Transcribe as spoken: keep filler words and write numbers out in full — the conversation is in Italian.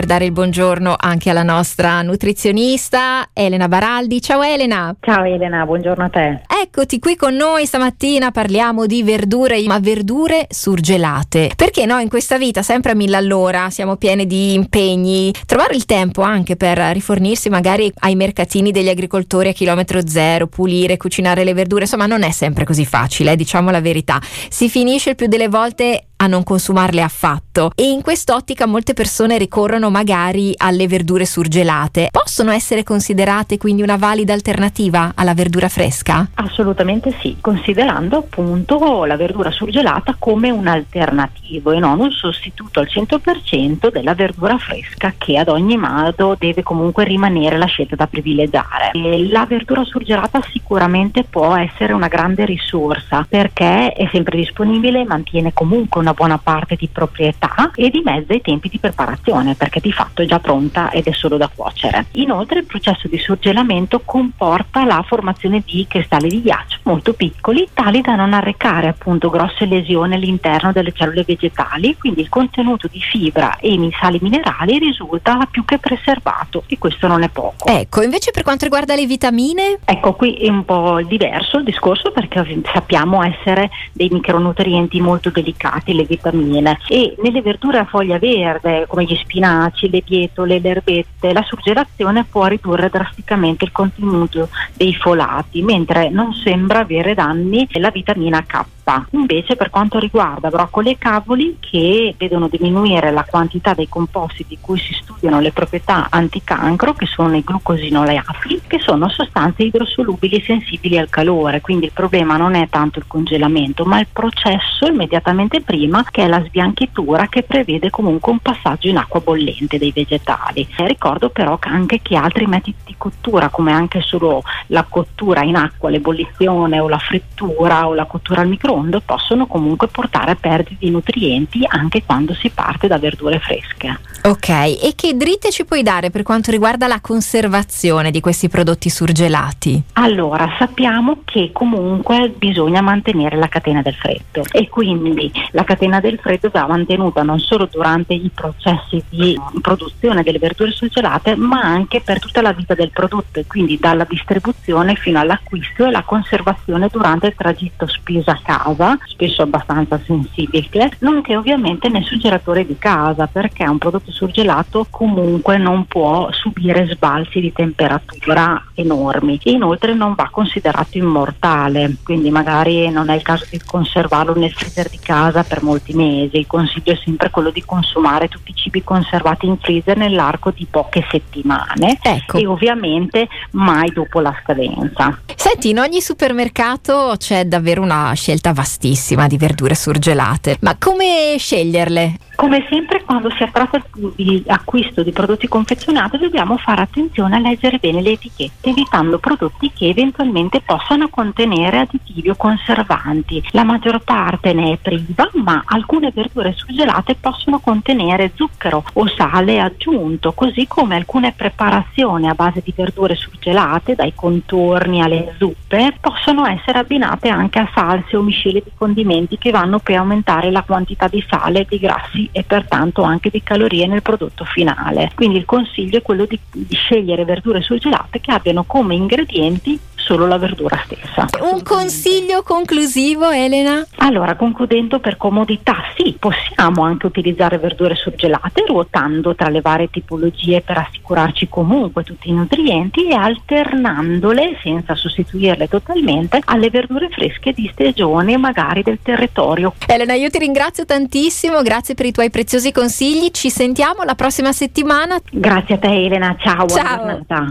Per dare il buongiorno anche alla nostra nutrizionista Elena Baraldi. Ciao Elena. Ciao Elena, buongiorno a te. Eccoti qui con noi stamattina, parliamo di verdure, ma verdure surgelate. Perché noi in questa vita sempre a mille all'ora siamo pieni di impegni. Trovare il tempo anche per rifornirsi magari ai mercatini degli agricoltori a chilometro zero, pulire, cucinare le verdure, insomma non è sempre così facile, eh, diciamo la verità. Si finisce il più delle volte a non consumarle affatto e in quest'ottica molte persone ricorrono magari alle verdure surgelate. Possono essere considerate quindi una valida alternativa alla verdura fresca? Assolutamente sì, considerando appunto la verdura surgelata come un alternativo e non un sostituto al cento per cento della verdura fresca, che ad ogni modo deve comunque rimanere la scelta da privilegiare. E la verdura surgelata sicuramente può essere una grande risorsa perché è sempre disponibile, mantiene comunque una buona parte di proprietà e dimezza i tempi di preparazione perché di fatto è già pronta ed è solo da cuocere. Inoltre il processo di surgelamento comporta la formazione di cristalli di ghiaccio molto piccoli, tali da non arrecare appunto grosse lesioni all'interno delle cellule vegetali, quindi il contenuto di fibra e i sali minerali risulta più che preservato e questo non è poco. Ecco, invece per quanto riguarda le vitamine? Ecco, qui è un po' diverso il discorso perché sappiamo essere dei micronutrienti molto delicati le vitamine e nelle verdure a foglia verde come gli spinaci, le bietole, le erbette, la surgelazione può ridurre drasticamente il contenuto dei folati, mentre non sembra avere danni la vitamina K. Invece per quanto riguarda broccoli e cavoli, che vedono diminuire la quantità dei composti di cui si studiano le proprietà anticancro, che sono i glucosinoleati, che sono sostanze idrosolubili e sensibili al calore, quindi il problema non è tanto il congelamento ma il processo immediatamente prima, che è la sbianchitura, che prevede comunque un passaggio in acqua bollente dei vegetali. E ricordo però che anche che altri metodi di cottura, come anche solo la cottura in acqua, l'ebollizione o la frittura o la cottura al microonde, possono comunque portare a perdite di nutrienti anche quando si parte da verdure fresche. Ok, e che dritte ci puoi dare per quanto riguarda la conservazione di questi prodotti surgelati? Allora, sappiamo che comunque bisogna mantenere la catena del freddo e quindi la catena del freddo va mantenuta non solo durante i processi di produzione delle verdure surgelate ma anche per tutta la vita del prodotto e quindi dalla distribuzione fino all'acquisto e la conservazione durante il tragitto spesa a casa, spesso abbastanza sensibile, nonché ovviamente nel surgelatore di casa, perché un prodotto surgelato comunque non può subire sbalzi di temperatura enormi e inoltre non va considerato immortale, quindi magari non è il caso di conservarlo nel freezer di casa per molti mesi. Il consiglio è sempre quello di consumare tutti i cibi conservati in freezer nell'arco di poche settimane, ecco. E ovviamente mai dopo la scadenza. Senti, in ogni supermercato c'è davvero una scelta vastissima di verdure surgelate, ma come sceglierle? Come sempre quando si tratta di acquisto di prodotti confezionati dobbiamo fare attenzione a leggere bene le etichette, evitando prodotti che eventualmente possano contenere additivi o conservanti. La maggior parte ne è priva, ma alcune verdure surgelate possono contenere zucchero o sale aggiunto, così come alcune preparazioni a base di verdure surgelate, dai contorni alle zuppe, possono essere abbinate anche a salse o miscele di condimenti che vanno poi a aumentare la quantità di sale, di grassi e pertanto anche di calorie nel prodotto finale. Quindi il consiglio è quello di, di scegliere verdure surgelate che abbiano come ingredienti solo la verdura stessa. Un consiglio conclusivo, Elena? Allora, concludendo, per comodità sì, possiamo anche utilizzare verdure surgelate ruotando tra le varie tipologie per assicurarci comunque tutti i nutrienti e alternandole senza sostituirle totalmente alle verdure fresche di stagione magari del territorio. Elena, io ti ringrazio tantissimo, grazie per i tuoi preziosi consigli, ci sentiamo la prossima settimana. Grazie a te Elena, ciao, ciao. Buona giornata.